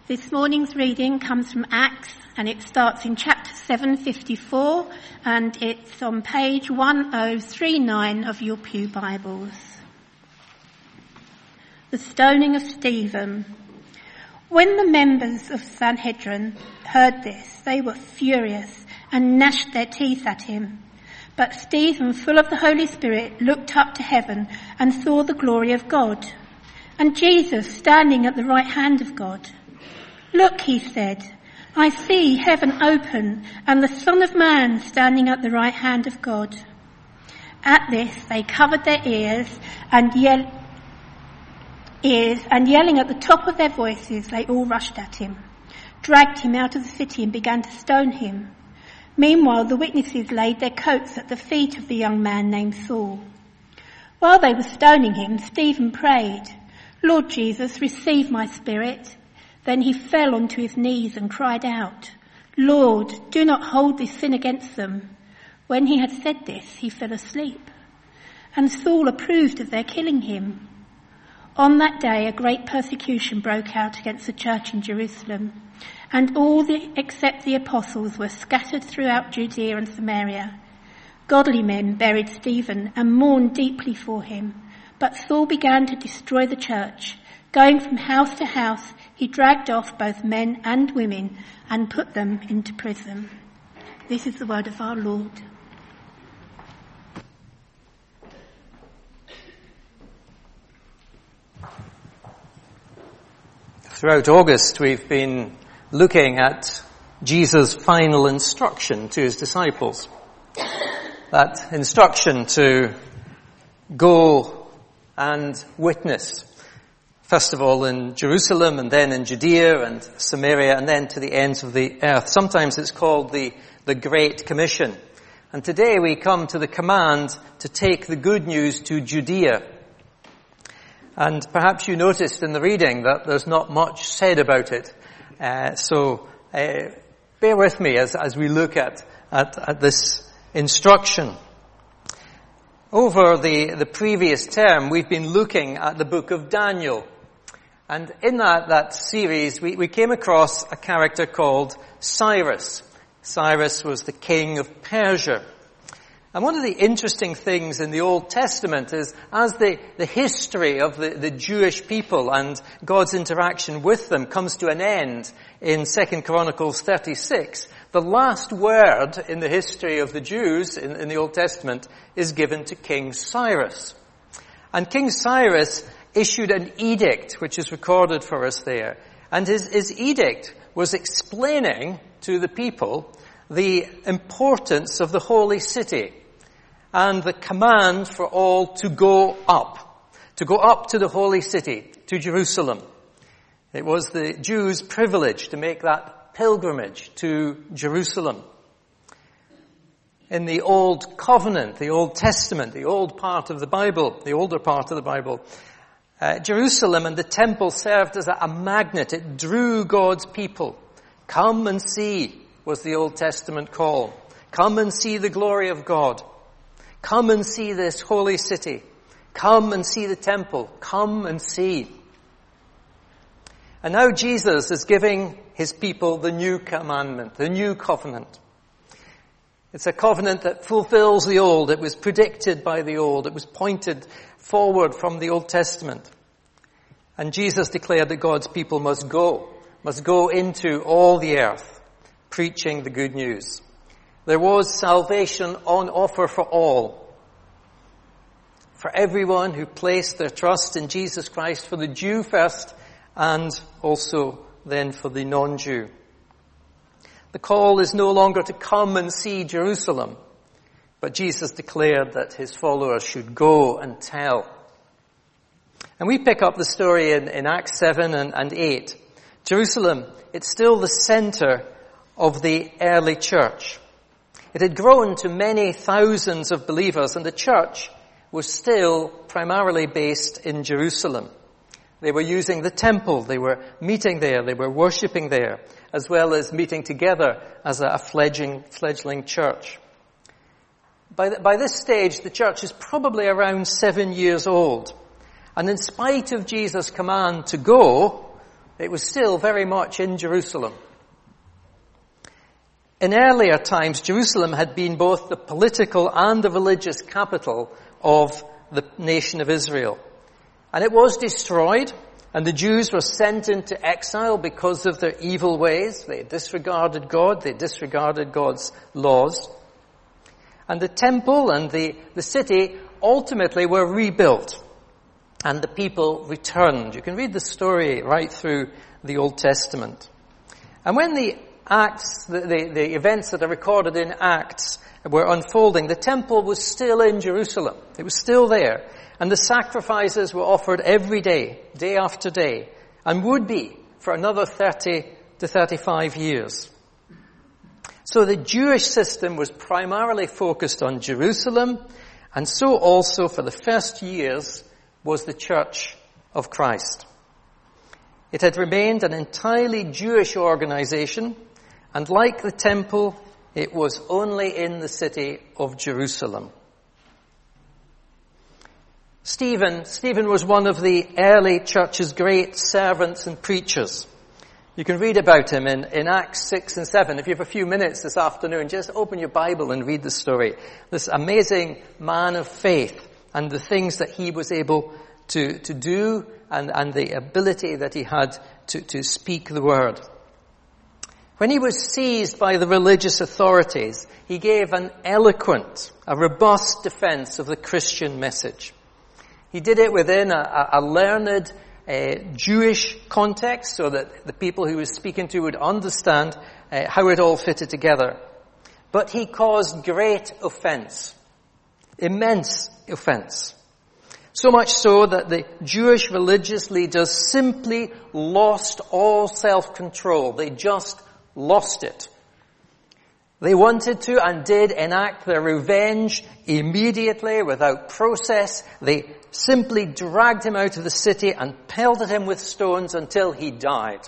This morning's reading comes from Acts, and it starts in chapter 754, and it's on page 1039 of your pew Bibles. The stoning of Stephen. When the members of Sanhedrin heard this, they were furious and gnashed their teeth at him. But Stephen, full of the Holy Spirit, looked up to heaven and saw the glory of God, and Jesus standing at the right hand of God. "Look," he said, "I see heaven open and the Son of Man standing at the right hand of God." At this they covered their ears and yelling at the top of their voices, they all rushed at him, dragged him out of the city and began to stone him. Meanwhile the witnesses laid their coats at the feet of the young man named Saul. While they were stoning him, Stephen prayed, "Lord Jesus, receive my spirit." Then he fell onto his knees and cried out, "Lord, do not hold this sin against them." When he had said this, he fell asleep. And Saul approved of their killing him. On that day, a great persecution broke out against the church in Jerusalem, and all except the apostles were scattered throughout Judea and Samaria. Godly men buried Stephen and mourned deeply for him, but Saul began to destroy the church. Going from house to house, he dragged off both men and women and put them into prison. This is the word of our Lord. Throughout August, we've been looking at Jesus' final instruction to his disciples. That instruction to go and witness. First of all in Jerusalem, and then in Judea and Samaria, and then to the ends of the earth. Sometimes it's called the Great Commission. And today we come to the command to take the good news to Judea. And perhaps you noticed in the reading that there's not much said about it. So bear with me as we look at this instruction. Over the previous term, we've been looking at the book of Daniel. And in that series, we came across a character called Cyrus. Cyrus was the king of Persia. And one of the interesting things in the Old Testament is, as the history of the Jewish people and God's interaction with them comes to an end in 2 Chronicles 36, the last word in the history of the Jews in the Old Testament is given to King Cyrus. And King Cyrus issued an edict, which is recorded for us there. And his edict was explaining to the people the importance of the holy city and the command for all to go up to the holy city, to Jerusalem. It was the Jews' privilege to make that pilgrimage to Jerusalem. In the Old Covenant, the Old Testament, the old part of the Bible, the older part of the Bible, Jerusalem and the temple served as a magnet. It drew God's people. Come and see was the Old Testament call. Come and see the glory of God. Come and see this holy city. Come and see the temple. Come and see. And now Jesus is giving his people the new commandment, the new covenant. It's a covenant that fulfills the old. It was predicted by the old. It was pointed forward from the Old Testament. And Jesus declared that God's people must go into all the earth, preaching the good news. There was salvation on offer for all. For everyone who placed their trust in Jesus Christ, for the Jew first, and also then for the non-Jew. The call is no longer to come and see Jerusalem, but Jesus declared that his followers should go and tell. And we pick up the story in Acts 7 and 8. Jerusalem, it's still the center of the early church. It had grown to many thousands of believers, and the church was still primarily based in Jerusalem. They were using the temple, they were meeting there, they were worshipping there, as well as meeting together as a fledgling church. By this stage, the church is probably around 7 years old. And in spite of Jesus' command to go, It was still very much in Jerusalem. In earlier times, Jerusalem had been both the political and the religious capital of the nation of Israel. And it was destroyed, and the Jews were sent into exile because of their evil ways. They disregarded God, they disregarded God's laws. And the temple and the city ultimately were rebuilt, and the people returned. You can read the story right through the Old Testament. And when the Acts, the events that are recorded in Acts were unfolding, the temple was still in Jerusalem. It was still there. And the sacrifices were offered every day, day after day, and would be for another 30 to 35 years. So the Jewish system was primarily focused on Jerusalem, and so also for the first years was the Church of Christ. It had remained an entirely Jewish organization, and like the temple, it was only in the city of Jerusalem. Stephen was one of the early church's great servants and preachers. You can read about him in Acts 6 and 7. If you have a few minutes this afternoon, just open your Bible and read the story. This amazing man of faith and the things that he was able to do and the ability that he had to speak the word. When he was seized by the religious authorities, he gave an eloquent, a robust defense of the Christian message. He did it within a learned Jewish context so that the people he was speaking to would understand how it all fitted together. But he caused great offense, immense offense. So much so that the Jewish religious leaders simply lost all self-control. They just lost it. They wanted to and did enact their revenge immediately without process. They simply dragged him out of the city and pelted him with stones until he died.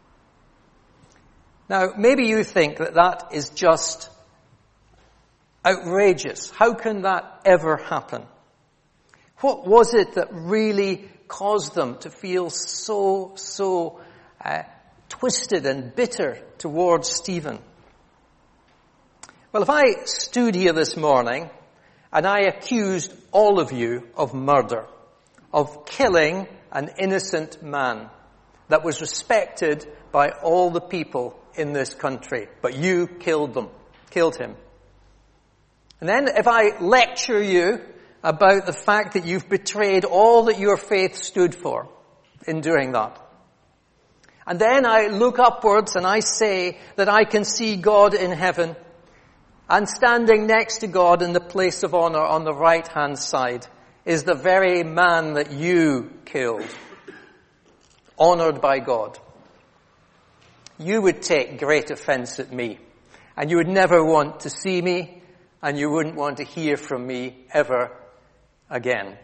Now, maybe you think that is just outrageous. How can that ever happen? What was it that really caused them to feel so twisted and bitter towards Stephen? Well, if I stood here this morning and I accused all of you of murder, of killing an innocent man that was respected by all the people in this country, but you killed him. And then if I lecture you about the fact that you've betrayed all that your faith stood for in doing that, and then I look upwards and I say that I can see God in heaven, and standing next to God in the place of honor on the right-hand side is the very man that you killed, honored by God. You would take great offense at me, and you would never want to see me, and you wouldn't want to hear from me ever again.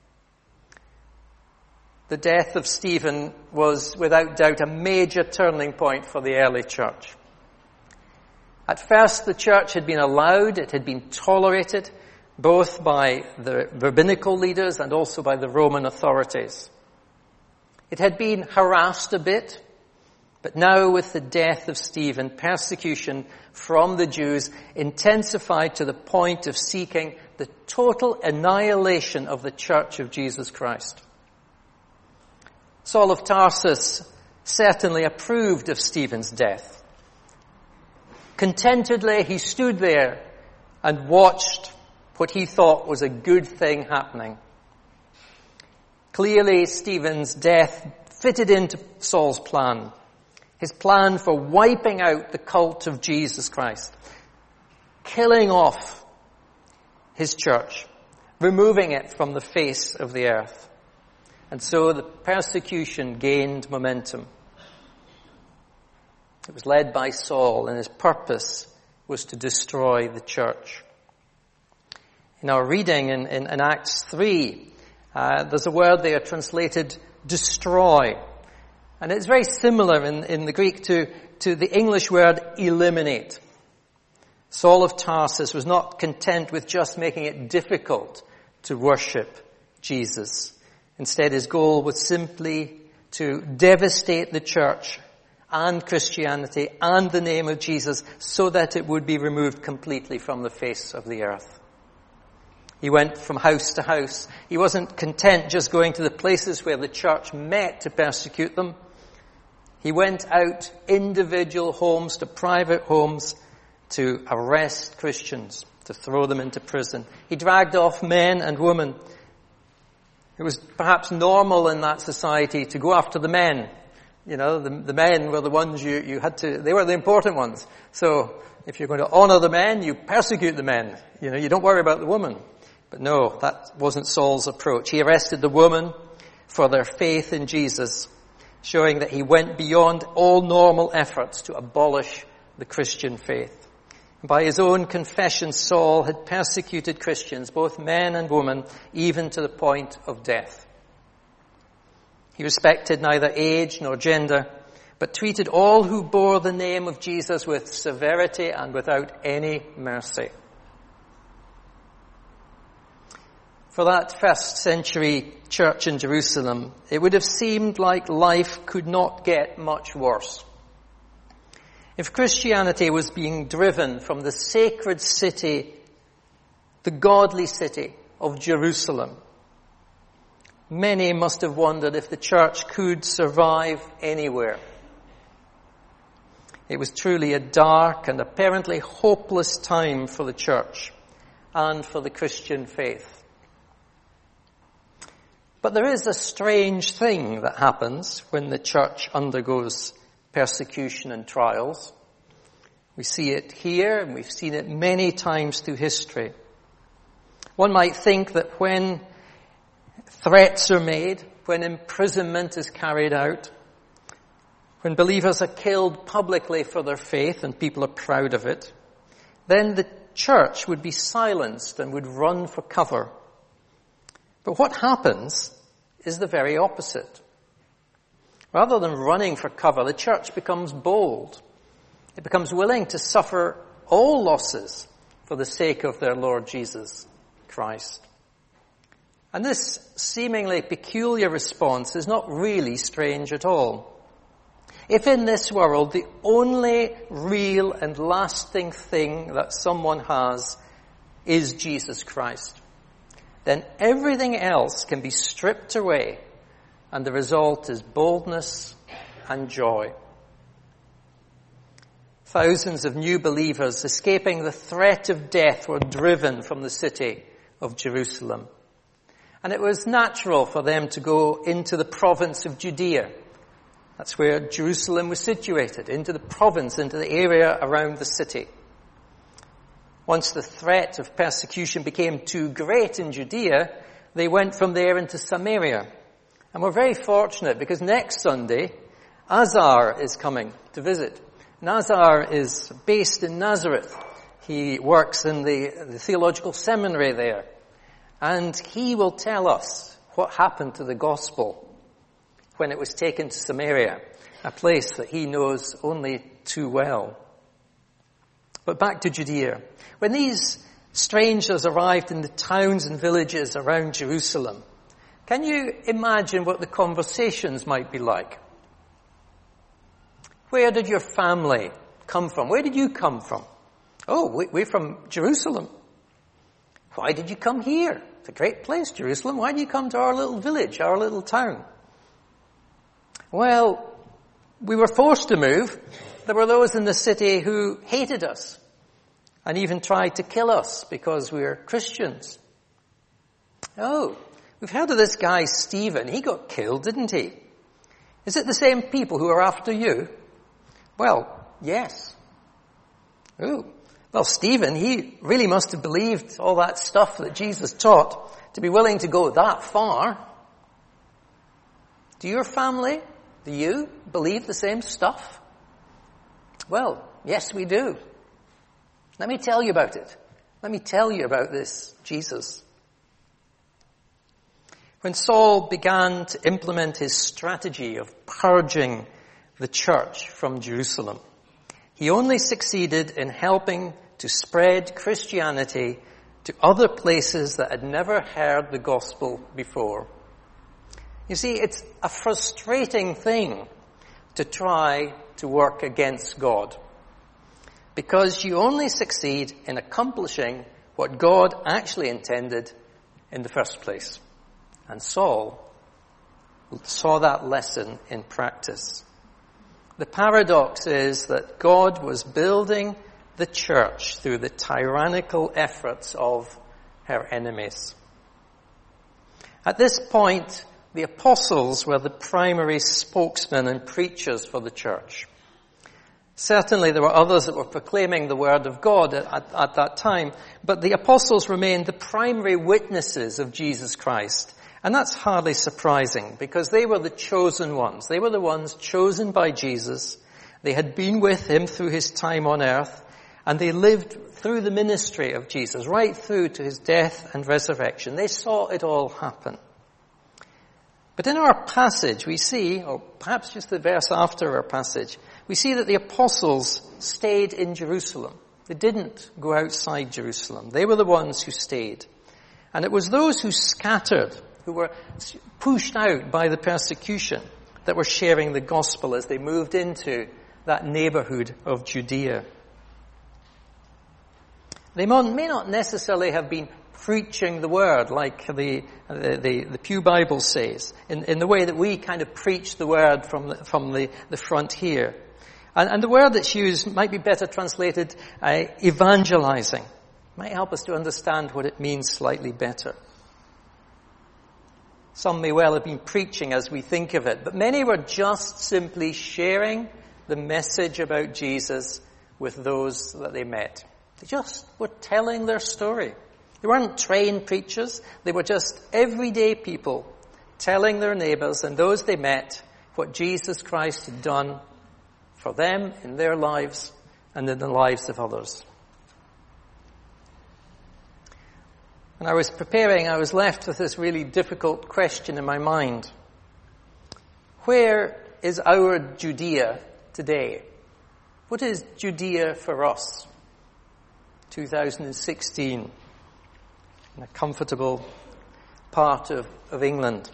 The death of Stephen was without doubt a major turning point for the early church. At first, the church had been allowed, it had been tolerated, both by the rabbinical leaders and also by the Roman authorities. It had been harassed a bit, but now with the death of Stephen, persecution from the Jews intensified to the point of seeking the total annihilation of the Church of Jesus Christ. Saul of Tarsus certainly approved of Stephen's death. Contentedly, he stood there and watched what he thought was a good thing happening. Clearly, Stephen's death fitted into Saul's plan. His plan for wiping out the cult of Jesus Christ. Killing off his church. Removing it from the face of the earth. And so the persecution gained momentum. It was led by Saul, and his purpose was to destroy the church. In our reading in Acts 3, there's a word there translated destroy. And it's very similar in the Greek to the English word eliminate. Saul of Tarsus was not content with just making it difficult to worship Jesus. Instead, his goal was simply to devastate the church and Christianity and the name of Jesus so that it would be removed completely from the face of the earth. He went from house to house. He wasn't content just going to the places where the church met to persecute them. He went out individual homes to private homes to arrest Christians, to throw them into prison. He dragged off men and women. It was perhaps normal in that society to go after the men. You know, the men were the ones you had to, they were the important ones. So if you're going to honor the men, you persecute the men. You know, you don't worry about the woman. But no, that wasn't Saul's approach. He arrested the woman for their faith in Jesus, showing that he went beyond all normal efforts to abolish the Christian faith. By his own confession, Saul had persecuted Christians, both men and women, even to the point of death. He respected neither age nor gender, but treated all who bore the name of Jesus with severity and without any mercy. For that first century church in Jerusalem, it would have seemed like life could not get much worse. If Christianity was being driven from the sacred city, the godly city of Jerusalem, many must have wondered if the church could survive anywhere. It was truly a dark and apparently hopeless time for the church and for the Christian faith. But there is a strange thing that happens when the church undergoes persecution and trials. We see it here, and we've seen it many times through history. One might think that when threats are made, when imprisonment is carried out, when believers are killed publicly for their faith and people are proud of it, then the church would be silenced and would run for cover. But what happens is the very opposite. Rather than running for cover, the church becomes bold. It becomes willing to suffer all losses for the sake of their Lord Jesus Christ. And this seemingly peculiar response is not really strange at all. If in this world the only real and lasting thing that someone has is Jesus Christ, then everything else can be stripped away, and the result is boldness and joy. Thousands of new believers escaping the threat of death were driven from the city of Jerusalem. And it was natural for them to go into the province of Judea. That's where Jerusalem was situated, into the province, into the area around the city. Once the threat of persecution became too great in Judea, they went from there into Samaria. And we're very fortunate because next Sunday, Azar is coming to visit. And Azar is based in Nazareth. He works in the theological seminary there. And he will tell us what happened to the gospel when it was taken to Samaria, a place that he knows only too well. But back to Judea. When these strangers arrived in the towns and villages around Jerusalem, can you imagine what the conversations might be like? Where did your family come from? Where did you come from? Oh, we're from Jerusalem. Why did you come here? It's a great place, Jerusalem. Why did you come to our little village, our little town? Well, we were forced to move. There were those in the city who hated us and even tried to kill us because we were Christians. Oh, we've heard of this guy Stephen. He got killed, didn't he? Is it the same people who are after you? Well, yes. Oh, well, Stephen, he really must have believed all that stuff that Jesus taught to be willing to go that far. Do your family, do you believe the same stuff? Well, yes, we do. Let me tell you about it. Let me tell you about this Jesus. When Saul began to implement his strategy of purging the church from Jerusalem, he only succeeded in helping to spread Christianity to other places that had never heard the gospel before. You see, it's a frustrating thing to try to work against God, because you only succeed in accomplishing what God actually intended in the first place. And Saul saw that lesson in practice. The paradox is that God was building the church through the tyrannical efforts of her enemies. At this point, the apostles were the primary spokesmen and preachers for the church. Certainly there were others that were proclaiming the word of God at that time, but the apostles remained the primary witnesses of Jesus Christ. And that's hardly surprising, because they were the chosen ones. They were the ones chosen by Jesus. They had been with him through his time on earth, and they lived through the ministry of Jesus, right through to his death and resurrection. They saw it all happen. But in our passage we see, or perhaps just the verse after our passage, we see that the apostles stayed in Jerusalem. They didn't go outside Jerusalem. They were the ones who stayed. And it was those who scattered, who were pushed out by the persecution, that were sharing the gospel as they moved into that neighborhood of Judea. They may not necessarily have been preaching the word like the Pew Bible says, in the way that we kind of preach the word from the front here. And the word that's used might be better translated evangelizing. Might help us to understand what it means slightly better. Some may well have been preaching as we think of it, but many were just simply sharing the message about Jesus with those that they met. They just were telling their story. They weren't trained preachers. They were just everyday people telling their neighbors and those they met what Jesus Christ had done for them in their lives and in the lives of others. When I was preparing, I was left with this really difficult question in my mind. Where is our Judea today? What is Judea for us? 2016, in a comfortable part of England.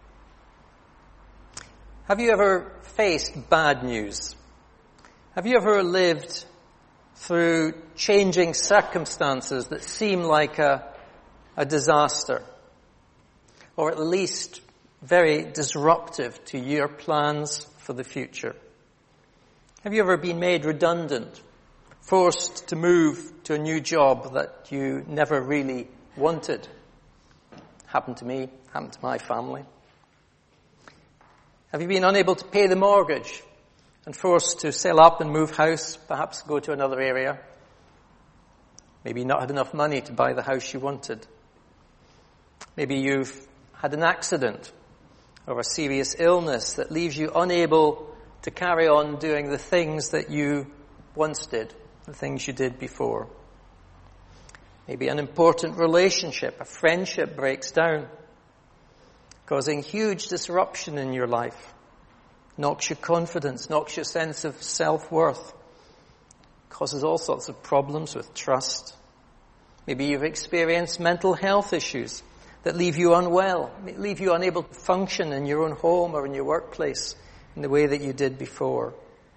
Have you ever faced bad news? Have you ever lived through changing circumstances that seem like a disaster, or at least very disruptive to your plans for the future? Have you ever been made redundant, forced to move to a new job that you never really wanted? Happened to me, happened to my family. Have you been unable to pay the mortgage and forced to sell up and move house, perhaps go to another area? Maybe not had enough money to buy the house you wanted. Maybe you've had an accident or a serious illness that leaves you unable to carry on doing the things that you once did, the things you did before. Maybe an important relationship, a friendship breaks down, causing huge disruption in your life, knocks your confidence, knocks your sense of self-worth, causes all sorts of problems with trust. Maybe you've experienced mental health issues that leave you unwell, leave you unable to function in your own home or in your workplace in the way that you did before.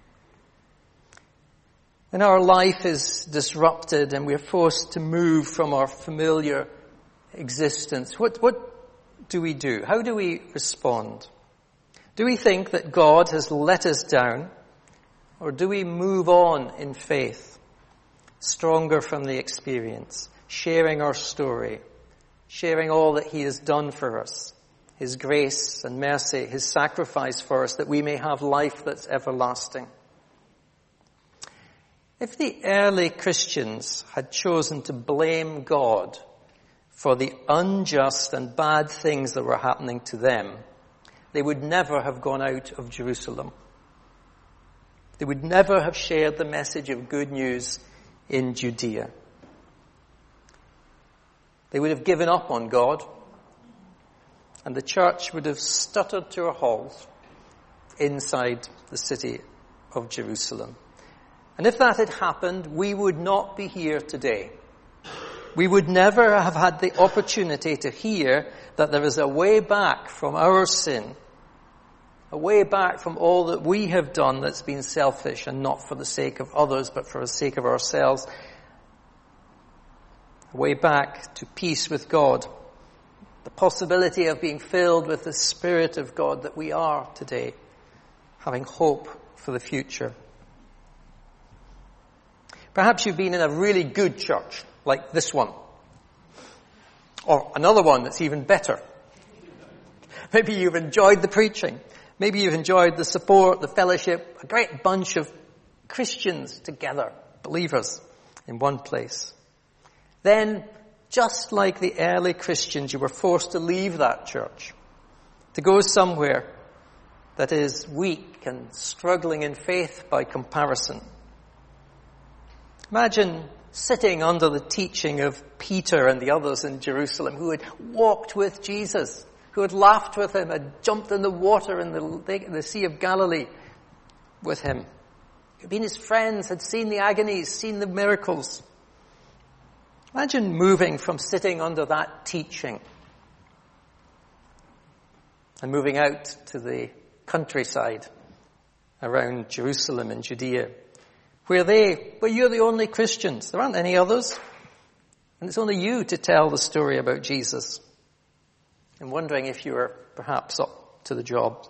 When our life is disrupted and we're forced to move from our familiar existence, what do we do? How do we respond? Do we think that God has let us down, or do we move on in faith, stronger from the experience, sharing our story, sharing all that he has done for us, his grace and mercy, his sacrifice for us, that we may have life that's everlasting? If the early Christians had chosen to blame God for the unjust and bad things that were happening to them, they would never have gone out of Jerusalem. They would never have shared the message of good news in Judea. They would have given up on God, and the church would have stuttered to a halt inside the city of Jerusalem. And if that had happened, we would not be here today. we would never have had the opportunity to hear that there is a way back from our sin, a way back from all that we have done that's been selfish and not for the sake of others, but for the sake of ourselves. A way back to peace with God. The possibility of being filled with the Spirit of God that we are today, having hope for the future. Perhaps you've been in a really good church, like this one. Or another one that's even better. Maybe you've enjoyed the preaching. Maybe you've enjoyed the support, the fellowship, a great bunch of Christians together, believers in one place. Then, just like the early Christians, you were forced to leave that church, to go somewhere that is weak and struggling in faith by comparison. Imagine sitting under the teaching of Peter and the others in Jerusalem who had walked with Jesus, who had laughed with him, had jumped in the water in the Sea of Galilee with him, who'd been his friends, had seen the agonies, seen the miracles. Imagine moving from sitting under that teaching and moving out to the countryside around Jerusalem and Judea, where you're the only Christians. There aren't any others. And it's only you to tell the story about Jesus. I'm wondering if you are perhaps up to the job.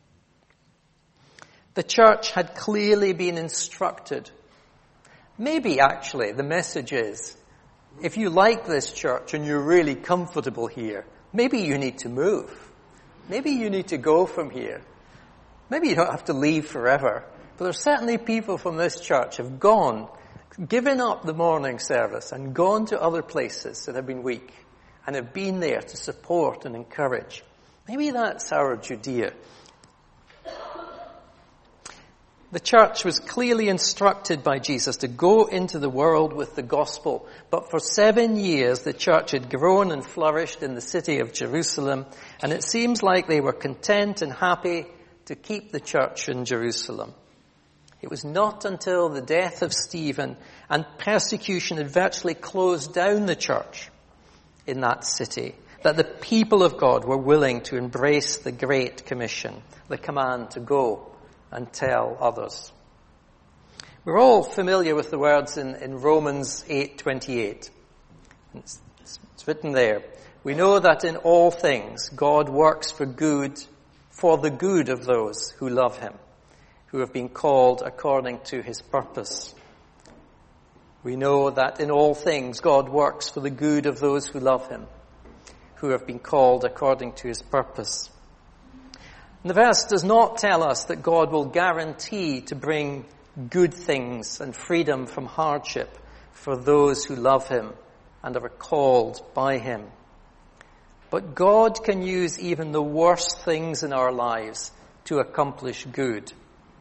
The church had clearly been instructed. Maybe actually the message is, if you like this church and you're really comfortable here, maybe you need to move. Maybe you need to go from here. Maybe you don't have to leave forever. But there's certainly people from this church have gone, given up the morning service and gone to other places that have been weak and have been there to support and encourage. Maybe that's our Judea. The church was clearly instructed by Jesus to go into the world with the gospel. But for 7 years, the church had grown and flourished in the city of Jerusalem. And it seems like they were content and happy to keep the church in Jerusalem. It was not until the death of Stephen and persecution had virtually closed down the church in that city that the people of God were willing to embrace the Great Commission, the command to go and tell others. We're all familiar with the words in Romans 8:28. It's written there. We know that in all things God works for the good of those who love him, who have been called according to his purpose. We know that in all things God works for the good of those who love him, who have been called according to his purpose. And the verse does not tell us that God will guarantee to bring good things and freedom from hardship for those who love him and are called by him. But God can use even the worst things in our lives to accomplish good.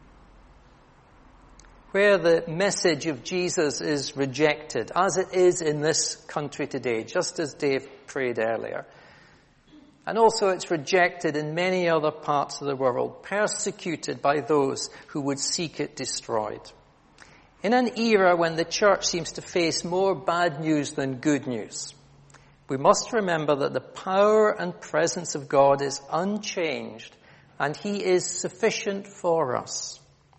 Where the message of Jesus is rejected, as it is in this country today, just as Dave prayed earlier. And also it's rejected in many other parts of the world, persecuted by those who would seek it destroyed. In an era when the church seems to face more bad news than good news, we must remember that the power and presence of God is unchanged and he is sufficient for us.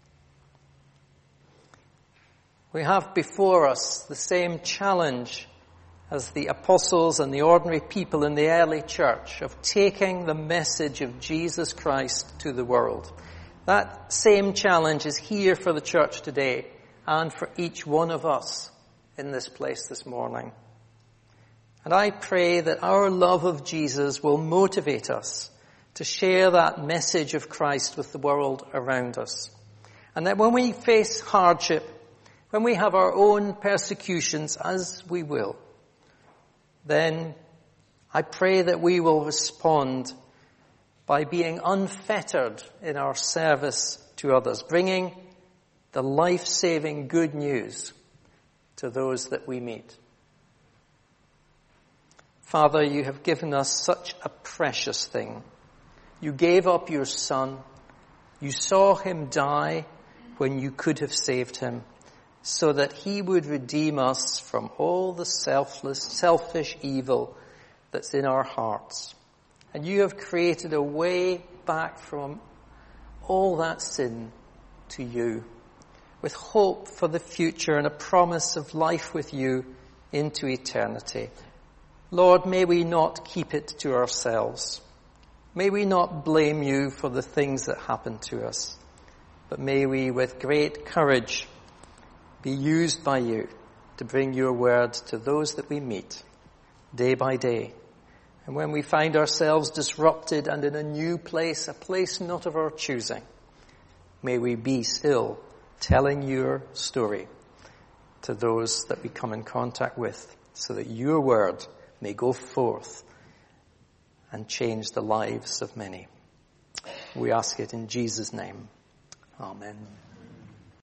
We have before us the same challenge as the apostles and the ordinary people in the early church of taking the message of Jesus Christ to the world. That same challenge is here for the church today and for each one of us in this place this morning. And I pray that our love of Jesus will motivate us to share that message of Christ with the world around us. And that when we face hardship, when we have our own persecutions, as we will, then I pray that we will respond by being unfettered in our service to others, bringing the life-saving good news to those that we meet. Father, you have given us such a precious thing. You gave up your Son. You saw him die when you could have saved him. so that he would redeem us from all the selfish evil that's in our hearts. And you have created a way back from all that sin to you, with hope for the future and a promise of life with you into eternity. Lord, may we not keep it to ourselves. May we not blame you for the things that happen to us, but may we, with great courage, be used by you to bring your word to those that we meet day by day. And when we find ourselves disrupted and in a new place, a place not of our choosing, may we be still telling your story to those that we come in contact with, so that your word may go forth and change the lives of many. We ask it in Jesus' name. Amen.